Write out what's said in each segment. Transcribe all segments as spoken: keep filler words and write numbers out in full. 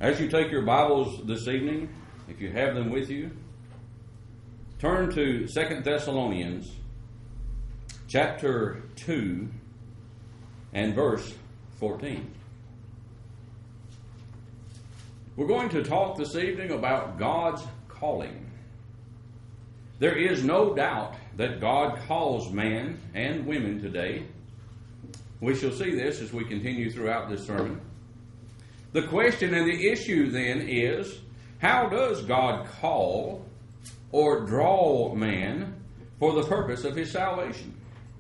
As you take your Bibles this evening, if you have them with you, turn to Second Thessalonians chapter two and verse fourteen. We're going to talk this evening about God's calling. There is no doubt that God calls man and women today. We shall see this as we continue throughout this sermon. The question and the issue then is, how does God call or draw man for the purpose of his salvation?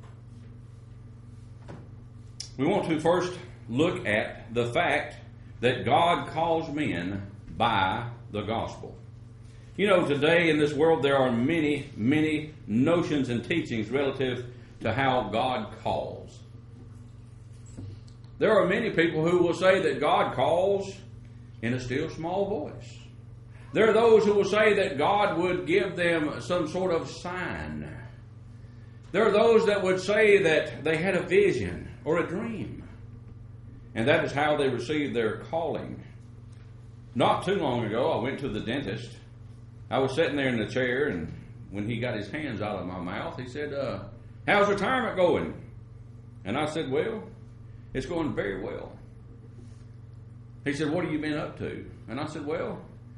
We want to first look at the fact that God calls men by the gospel. You know, today in this world there are many, many notions and teachings relative to how God calls. There are many people who will say that God calls in a still small voice. There are those who will say that God would give them some sort of sign. There are those that would say that they had a vision or a dream, and that is how they received their calling. Not too long ago, I went to the dentist. I was sitting there in the chair, and when he got his hands out of my mouth, he said, uh, how's retirement going? And I said, well, it's going very well. He said, what have you been up to? And I said, well,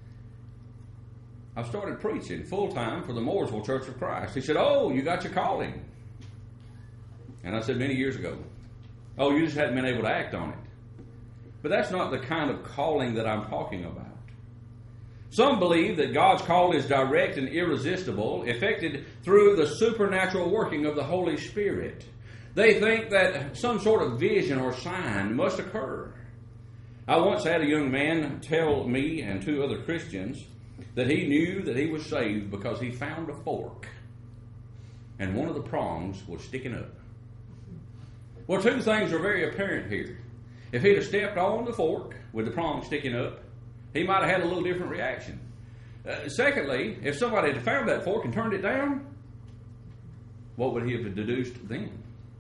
I've started preaching full-time for the Mooresville Church of Christ. He said, oh, you got your calling. And I said, many years ago. Oh, you just hadn't been able to act on it. But that's not the kind of calling that I'm talking about. Some believe that God's call is direct and irresistible, effected through the supernatural working of the Holy Spirit. They think that some sort of vision or sign must occur. I once had a young man tell me and two other Christians that he knew that he was saved because he found a fork and one of the prongs was sticking up. Well, two things are very apparent here. If he'd have stepped on the fork with the prong sticking up, he might have had a little different reaction. Uh, secondly, if somebody had found that fork and turned it down, what would he have deduced then?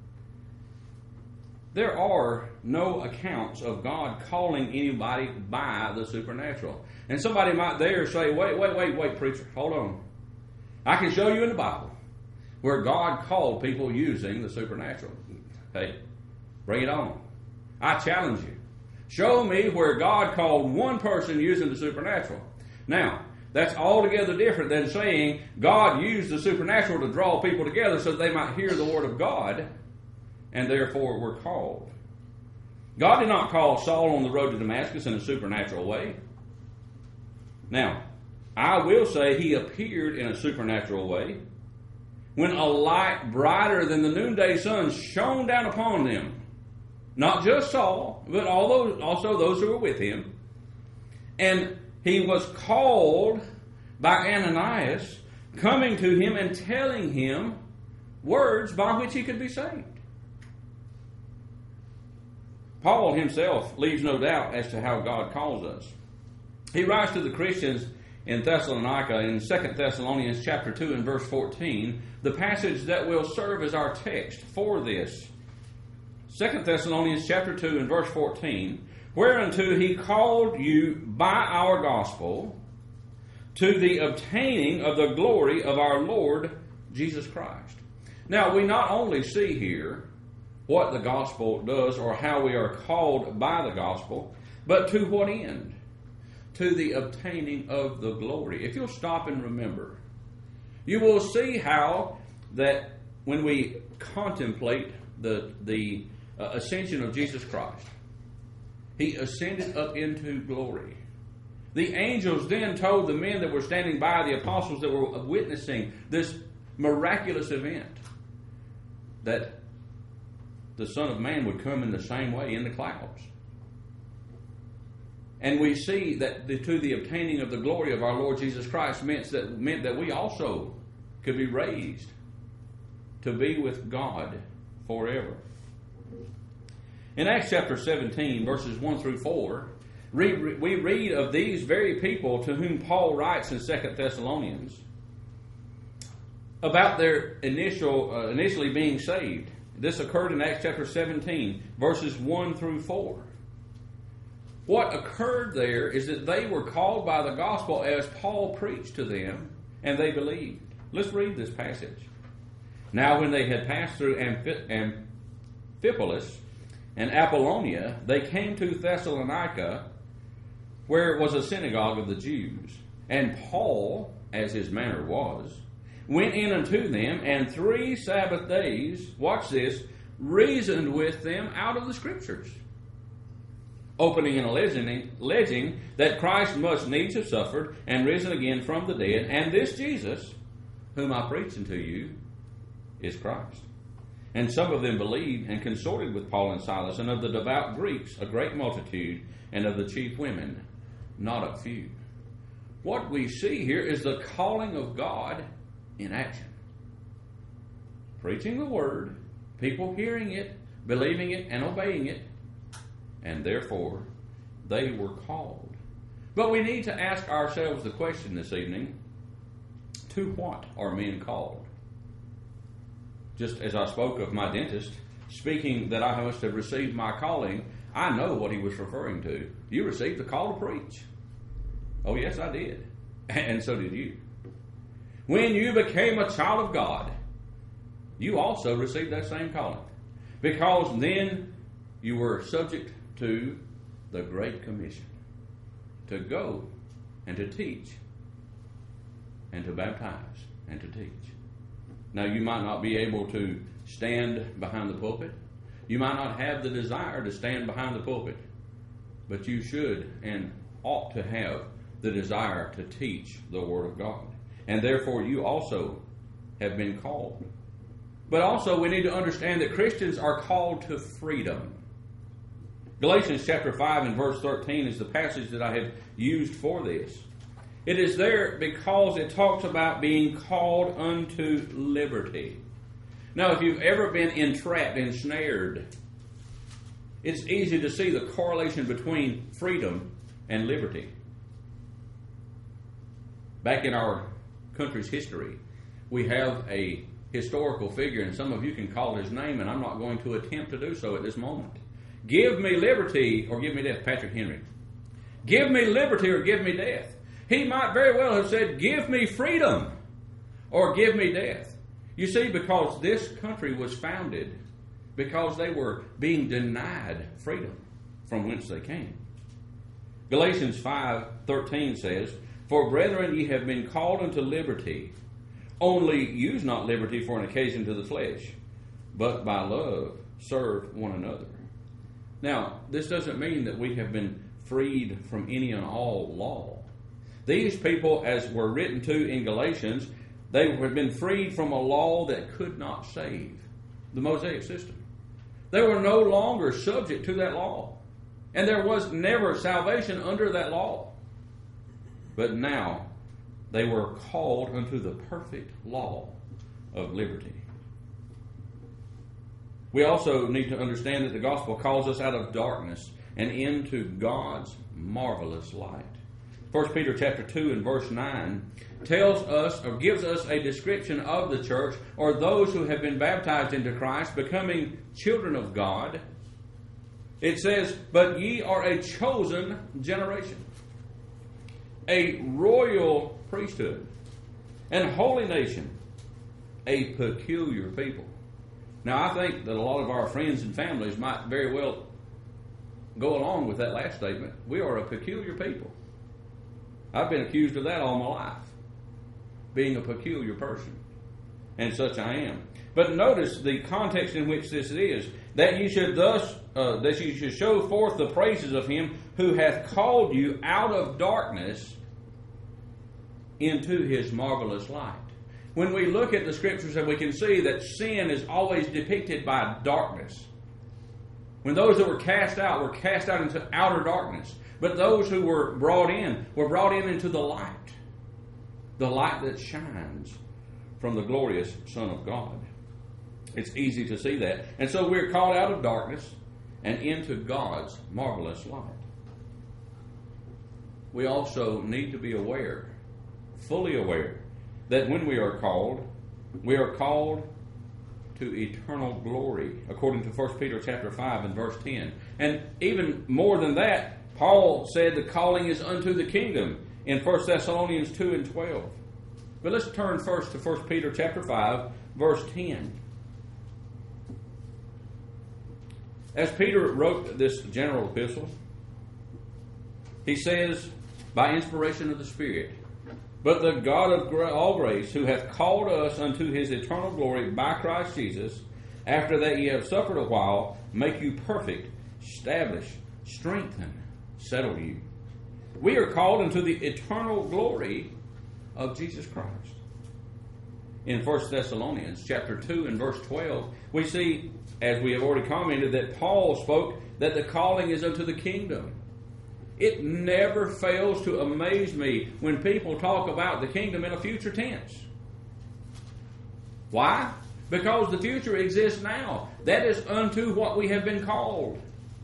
There are no accounts of God calling anybody by the supernatural. And somebody might there say, wait, wait, wait, wait, preacher, hold on. I can show you in the Bible where God called people using the supernatural. Hey, bring it on. I challenge you. Show me where God called one person using the supernatural. Now, that's altogether different than saying God used the supernatural to draw people together so that they might hear the word of God and therefore were called. God did not call Saul on the road to Damascus in a supernatural way. Now, I will say he appeared in a supernatural way when a light brighter than the noonday sun shone down upon them. Not just Saul, but all those, also those who were with him. And he was called by Ananias, coming to him and telling him words by which he could be saved. Paul himself leaves no doubt as to how God calls us. He writes to the Christians in Thessalonica in Second Thessalonians chapter two and verse fourteen, the passage that will serve as our text for this. Second Thessalonians chapter two and verse fourteen, whereunto he called you by our gospel to the obtaining of the glory of our Lord Jesus Christ. Now, we not only see here what the gospel does or how we are called by the gospel, but to what end? To the obtaining of the glory. If you'll stop and remember, you will see how that when we contemplate the, the uh, ascension of Jesus Christ, he ascended up into glory. The angels then told the men that were standing by, the apostles that were witnessing this miraculous event, that the Son of Man would come in the same way in the clouds. And we see that the, to the obtaining of the glory of our Lord Jesus Christ meant that, meant that we also could be raised to be with God forever. In Acts chapter seventeen, verses one through four, we read of these very people to whom Paul writes in Second Thessalonians about their initial uh, initially being saved. This occurred in Acts chapter seventeen, verses one through four. What occurred there is that they were called by the gospel as Paul preached to them, and they believed. Let's read this passage. Now when they had passed through Amphi- Amphipolis and Apollonia, they came to Thessalonica, where was a synagogue of the Jews. And Paul, as his manner was, went in unto them, and three Sabbath days, watch this, reasoned with them out of the Scriptures, opening and alleging, alleging that Christ must needs have suffered and risen again from the dead, and this Jesus, whom I preach unto you, is Christ. And some of them believed and consorted with Paul and Silas, and of the devout Greeks a great multitude, and of the chief women not a few. What we see here is the calling of God in action. Preaching the word, people hearing it, believing it, and obeying it, and therefore they were called. But we need to ask ourselves the question this evening, to what are men called? Just as I spoke of my dentist, speaking that I must have received my calling, I know what he was referring to. You received the call to preach. Oh yes, I did. And so did you. When you became a child of God, you also received that same calling. Because then you were subject to the Great Commission. To go and to teach and to baptize and to teach. Now you might not be able to stand behind the pulpit. You might not have the desire to stand behind the pulpit. But you should and ought to have the desire to teach the Word of God. And therefore you also have been called. But also we need to understand that Christians are called to freedom. Galatians chapter five and verse thirteen is the passage that I have used for this. It is there because it talks about being called unto liberty. Now, if you've ever been entrapped, ensnared, it's easy to see the correlation between freedom and liberty. Back in our country's history, we have a historical figure, and some of you can call his name, and I'm not going to attempt to do so at this moment. Give me liberty or give me death. Patrick Henry. Give me liberty or give me death. He might very well have said, give me freedom or give me death. You see, because this country was founded because they were being denied freedom from whence they came. Galatians five thirteen says, For brethren, ye have been called unto liberty. Only use not liberty for an occasion to the flesh, but by love serve one another. Now, this doesn't mean that we have been freed from any and all law. These people, as were written to in Galatians, they had been freed from a law that could not save, the Mosaic system. They were no longer subject to that law. And there was never salvation under that law. But now they were called unto the perfect law of liberty. We also need to understand that the gospel calls us out of darkness and into God's marvelous light. First Peter chapter two and verse nine tells us or gives us a description of the church or those who have been baptized into Christ becoming children of God. It says, But ye are a chosen generation, a royal priesthood, and holy nation, a peculiar people. Now I think that a lot of our friends and families might very well go along with that last statement. We are a peculiar people. I've been accused of that all my life, being a peculiar person, and such I am. But notice the context in which this is, that you should thus, uh, that you should show forth the praises of him who hath called you out of darkness into his marvelous light. When we look at the scriptures, and we can see that sin is always depicted by darkness. When those that were cast out were cast out into outer darkness. But those who were brought in were brought in into the light. The light that shines from the glorious Son of God. It's easy to see that. And so we're called out of darkness and into God's marvelous light. We also need to be aware, fully aware, that when we are called, we are called to eternal glory, according to First Peter chapter five and verse ten. And even more than that, Paul said the calling is unto the kingdom in First Thessalonians two and twelve. But let's turn first to First Peter chapter five, verse ten. As Peter wrote this general epistle, he says, by inspiration of the Spirit, but the God of all grace, who hath called us unto his eternal glory by Christ Jesus, after that ye have suffered a while, make you perfect, establish, strengthen, settle you. We are called into the eternal glory of Jesus Christ. In First Thessalonians chapter two and verse twelve, we see, as we have already commented, that Paul spoke that the calling is unto the kingdom. It never fails to amaze me when people talk about the kingdom in a future tense. Why? Because the future exists now. That is unto what we have been called.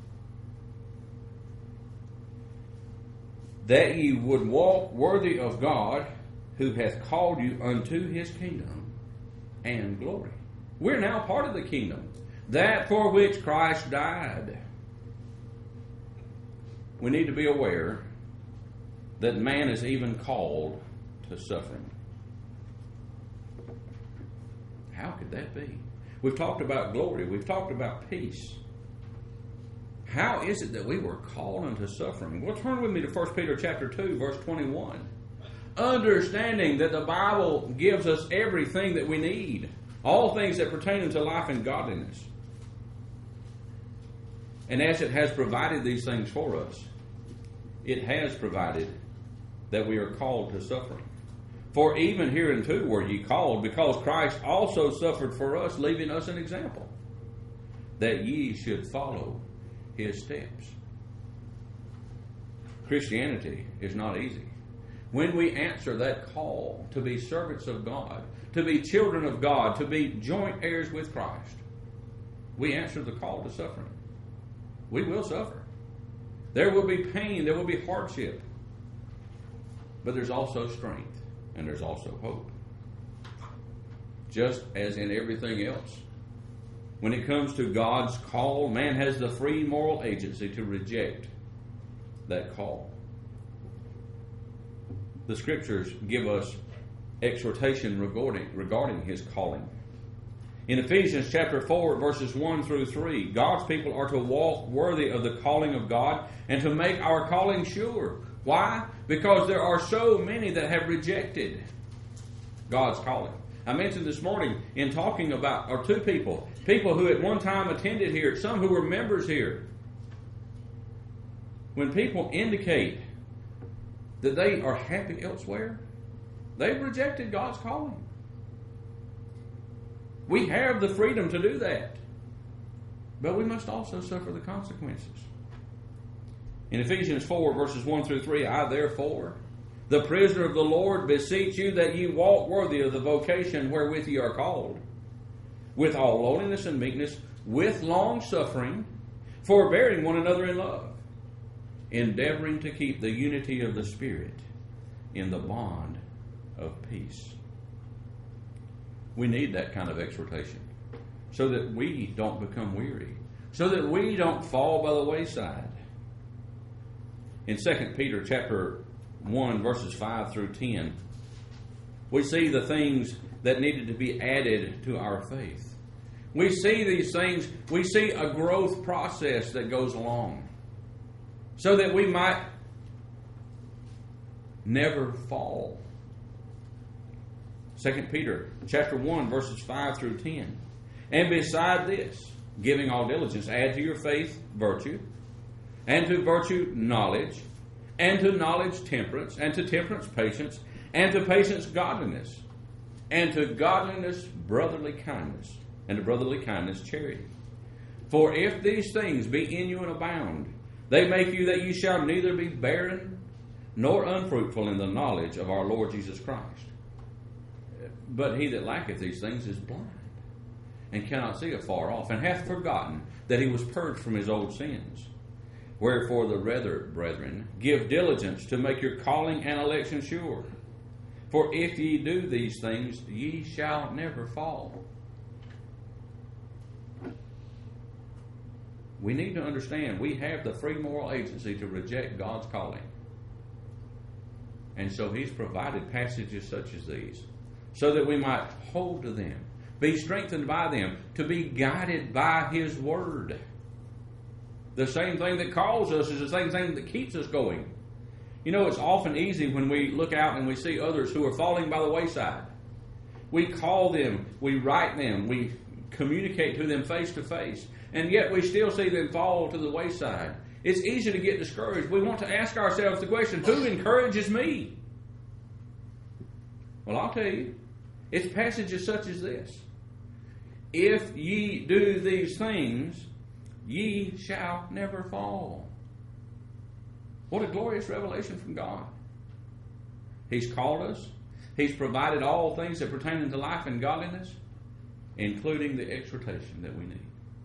That ye would walk worthy of God, who hath called you unto his kingdom and glory. We're now part of the kingdom, that for which Christ died. We need to be aware that man is even called to suffering. How could that be? We've talked about glory. We've talked about peace. How is it that we were called unto suffering? Well, turn with me to First Peter chapter two, verse twenty-one. Understanding that the Bible gives us everything that we need, all things that pertain unto life and godliness. And as it has provided these things for us, it has provided that we are called to suffering. For even hereunto were ye called, because Christ also suffered for us, leaving us an example, that ye should follow his steps. Christianity is not easy. When we answer that call to be servants of God, to be children of God, to be joint heirs with Christ, we answer the call to suffering. We will suffer. There will be pain, there will be hardship. But there's also strength, and there's also hope. Just as in everything else, when it comes to God's call, man has the free moral agency to reject that call. The Scriptures give us exhortation regarding, regarding his calling. In Ephesians chapter four, verses one through three, God's people are to walk worthy of the calling of God and to make our calling sure. Why? Because there are so many that have rejected God's calling. I mentioned this morning in talking about, or two people, people who at one time attended here, some who were members here. When people indicate that they are happy elsewhere, they've rejected God's calling. We have the freedom to do that. But we must also suffer the consequences. In Ephesians four, verses one through three, I therefore, the prisoner of the Lord, beseech you that ye walk worthy of the vocation wherewith ye are called, with all lowliness and meekness, with long suffering, forbearing one another in love, endeavoring to keep the unity of the Spirit in the bond of peace. We need that kind of exhortation so that we don't become weary, so that we don't fall by the wayside. In Second Peter chapter one, verses five through ten, we see the things that needed to be added to our faith. We see these things, we see a growth process that goes along so that we might never fall. Second Peter chapter one, verses five through ten. And beside this, giving all diligence, add to your faith virtue, and to virtue knowledge, and to knowledge temperance, and to temperance patience, and to patience godliness, and to godliness brotherly kindness, and to brotherly kindness charity. For if these things be in you and abound, they make you that you shall neither be barren nor unfruitful in the knowledge of our Lord Jesus Christ. But he that lacketh these things is blind, and cannot see afar off, and hath forgotten that he was purged from his old sins. Wherefore the rather, brethren, give diligence to make your calling and election sure. For if ye do these things, ye shall never fall. we need to understand we have the free moral agency to reject God's calling. And so He's provided passages such as these so that we might hold to them, be strengthened by them, to be guided by His Word. The same thing that calls us is the same thing that keeps us going. You know, it's often easy when we look out and we see others who are falling by the wayside. We call them, we write them, we communicate to them face to face, and yet we still see them fall to the wayside. It's easy to get discouraged. We want to ask ourselves the question, who encourages me? Well, I'll tell you, it's passages such as this. If ye do these things, ye shall never fall. What a glorious revelation from God. He's called us. He's provided all things that pertain unto life and godliness, including the exhortation that we need.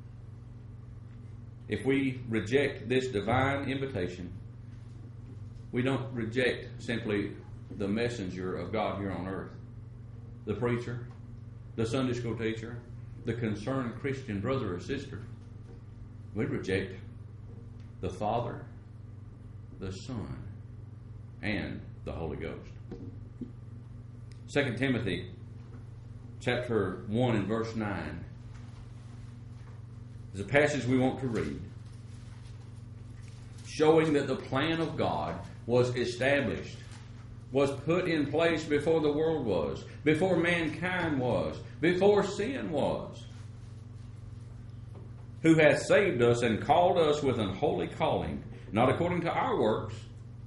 If we reject this divine invitation, we don't reject simply the messenger of God here on earth, the preacher, the Sunday school teacher, the concerned Christian brother or sister. We reject the Father, the Son, and the Holy Ghost. Second Timothy chapter one and verse nine is a passage we want to read, showing that the plan of God was established, was put in place before the world was, before mankind was, before sin was, who hath saved us and called us with an holy calling, not according to our works,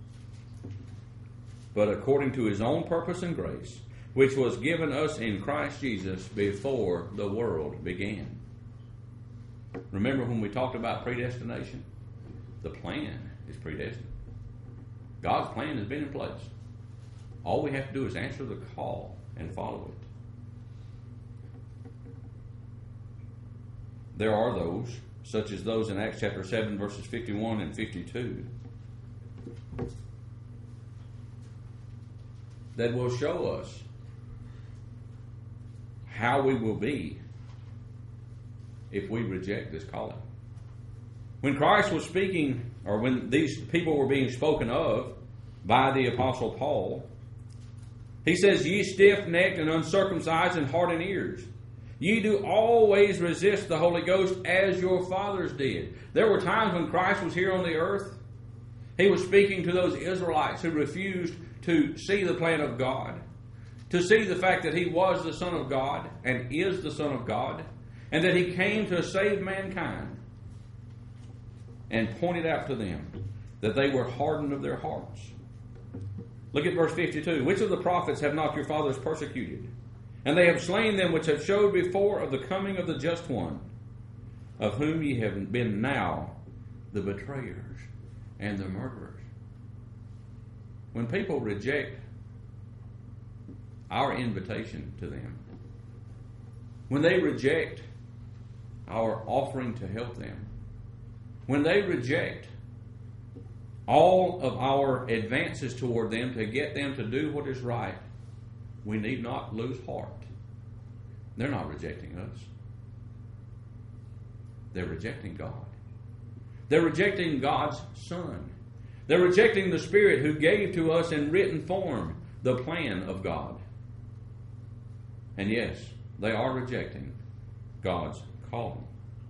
but according to His own purpose and grace, which was given us in Christ Jesus before the world began. Remember when we talked about predestination? The plan is predestined. God's plan has been in place. All we have to do is answer the call and follow it. There are those, such as those in Acts chapter seven, verses fifty-one and fifty-two, that will show us how we will be if we reject this calling. When Christ was speaking, or when these people were being spoken of by the Apostle Paul, he says, ye stiff-necked and uncircumcised in heart and ears, ye do always resist the Holy Ghost as your fathers did. There were times when Christ was here on the earth. He was speaking to those Israelites who refused to see the plan of God, to see the fact that He was the Son of God and is the Son of God, and that He came to save mankind, and pointed out to them that they were hardened of their hearts. Look at verse fifty-two. Which of the prophets have not your fathers persecuted? And they have slain them which have showed before of the coming of the just one, of whom ye have been now the betrayers and the murderers. When people reject our invitation to them, when they reject our offering to help them, when they reject all of our advances toward them to get them to do what is right, we need not lose heart. They're not rejecting us. They're rejecting God. They're rejecting God's Son. They're rejecting the Spirit who gave to us in written form the plan of God. And yes, they are rejecting God's calling.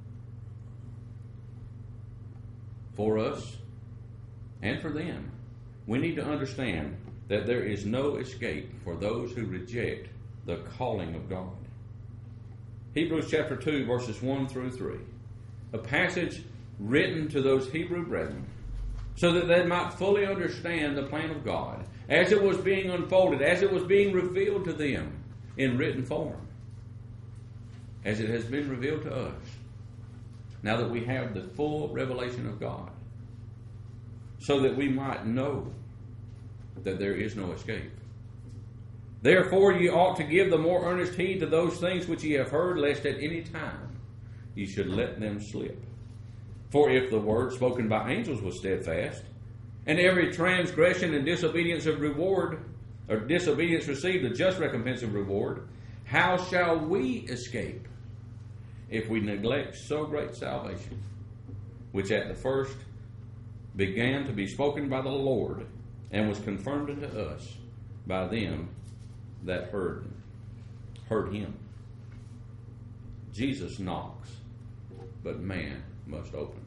For us and for them, we need to understand that there is no escape for those who reject the calling of God. Hebrews chapter two, verses one through three. A passage written to those Hebrew brethren so that they might fully understand the plan of God as it was being unfolded, as it was being revealed to them in written form, as it has been revealed to us, now that we have the full revelation of God, so that we might know that there is no escape. Therefore ye ought to give the more earnest heed to those things which ye have heard, lest at any time ye should let them slip. For if the word spoken by angels was steadfast, and every transgression and disobedience of reward, or disobedience received a just recompense of reward, how shall we escape if we neglect so great salvation, which at the first began to be spoken by the Lord, and was confirmed unto us by them that heard heard him. Jesus knocks, but man must open.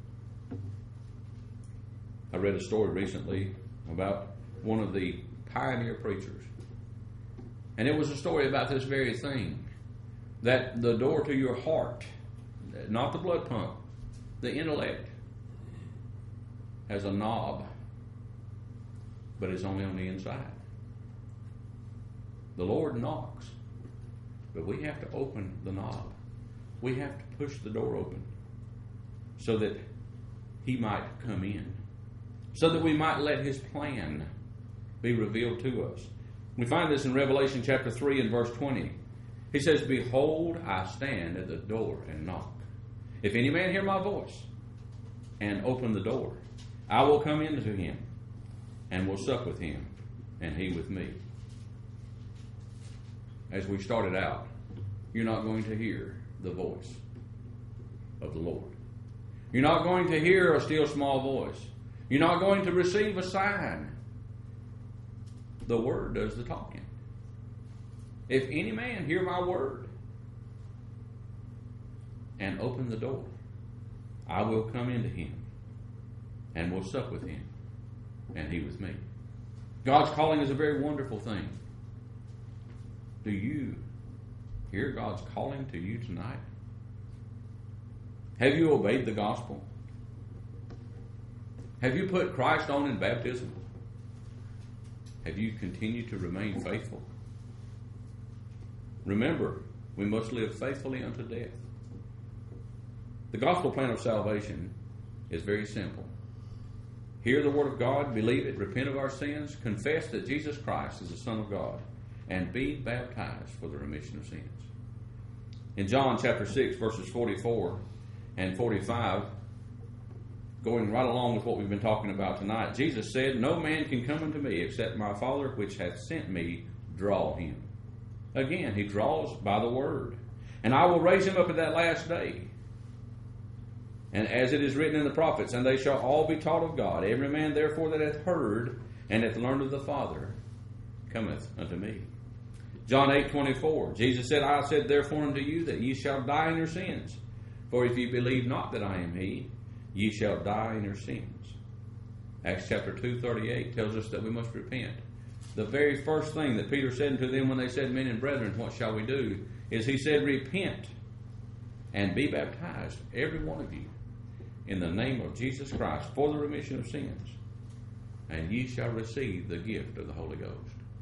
I read a story recently about one of the pioneer preachers, and it was a story about this very thing, that the door to your heart, not the blood pump, the intellect, has a knob, but it's only on the inside. The Lord knocks, but we have to open the knob. We have to push the door open so that he might come in, so that we might let his plan be revealed to us. We find this in Revelation chapter three and verse twenty. He says, "Behold, I stand at the door and knock. If any man hear my voice and open the door, I will come into him and will sup with him and he with me." As we started out, you're not going to hear the voice of the Lord. You're not going to hear a still small voice. You're not going to receive a sign. The Word does the talking. If any man hear my word and open the door, I will come into him and will sup with him and he with me. God's calling is a very wonderful thing. Do you hear God's calling to you tonight? Have you obeyed the gospel? Have you put Christ on in baptism? Have you continued to remain faithful? Remember, we must live faithfully unto death. The gospel plan of salvation is very simple. Hear the word of God, believe it, repent of our sins, confess that Jesus Christ is the Son of God, and be baptized for the remission of sins. In John chapter six, verses forty-four and forty-five, going right along with what we've been talking about tonight, Jesus said, "No man can come unto me except my Father which hath sent me draw him." Again, he draws by the word. "And I will raise him up at that last day. And as it is written in the prophets, and they shall all be taught of God. Every man therefore that hath heard and hath learned of the Father cometh unto me." John eight twenty-four, Jesus said, "I said therefore unto you that ye shall die in your sins. For if ye believe not that I am he, ye shall die in your sins." Acts chapter two thirty-eight tells us that we must repent. The very first thing that Peter said unto them when they said, "Men and brethren, what shall we do?" is he said, "Repent and be baptized, every one of you, in the name of Jesus Christ for the remission of sins, and ye shall receive the gift of the Holy Ghost."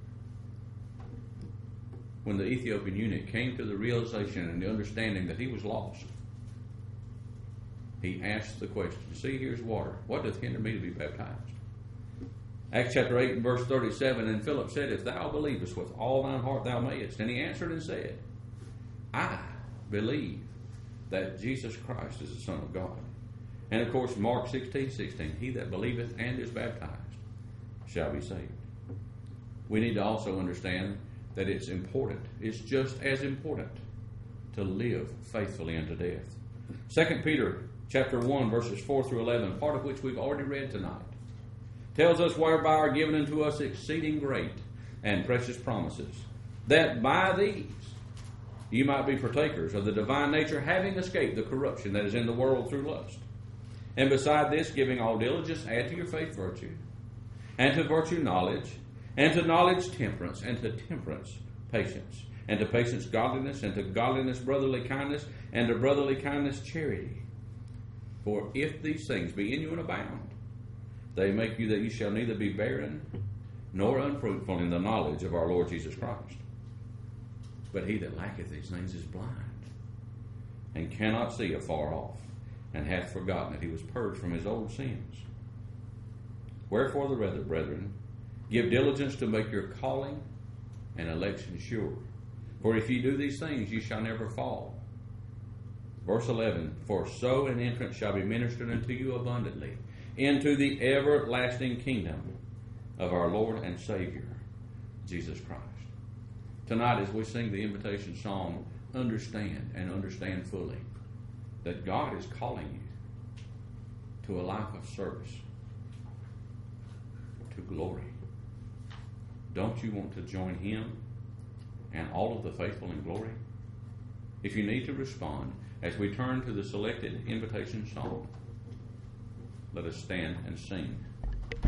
When the Ethiopian eunuch came to the realization and the understanding that he was lost, he asked the question, "See, here's water. What doth hinder me to be baptized?" Acts chapter eight and verse thirty-seven, "And Philip said, If thou believest with all thine heart thou mayest. And he answered and said, I believe that Jesus Christ is the Son of God." And of course, Mark sixteen sixteen, "He that believeth and is baptized shall be saved." We need to also understand that it's important, it's just as important to live faithfully unto death. Second Peter chapter one, verses four through eleven, part of which we've already read tonight, tells us, "Whereby are given unto us exceeding great and precious promises, that by these you might be partakers of the divine nature, having escaped the corruption that is in the world through lust. And beside this, giving all diligence, add to your faith virtue, and to virtue knowledge, and to knowledge temperance, and to temperance patience, and to patience godliness, and to godliness brotherly kindness, and to brotherly kindness charity. For if these things be in you and abound, they make you that you shall neither be barren nor unfruitful in the knowledge of our Lord Jesus Christ. But he that lacketh these things is blind, and cannot see afar off, and hath forgotten that he was purged from his old sins. Wherefore the rather, brethren, give diligence to make your calling and election sure. For if ye do these things, ye shall never fall." Verse eleven, "For so an entrance shall be ministered unto you abundantly into the everlasting kingdom of our Lord and Savior, Jesus Christ." Tonight, as we sing the invitation song, understand and understand fully that God is calling you. to a life of service, to glory. Don't you want to join him and all of the faithful in glory? If you need to respond, as we turn to the selected invitation song, let us stand and sing.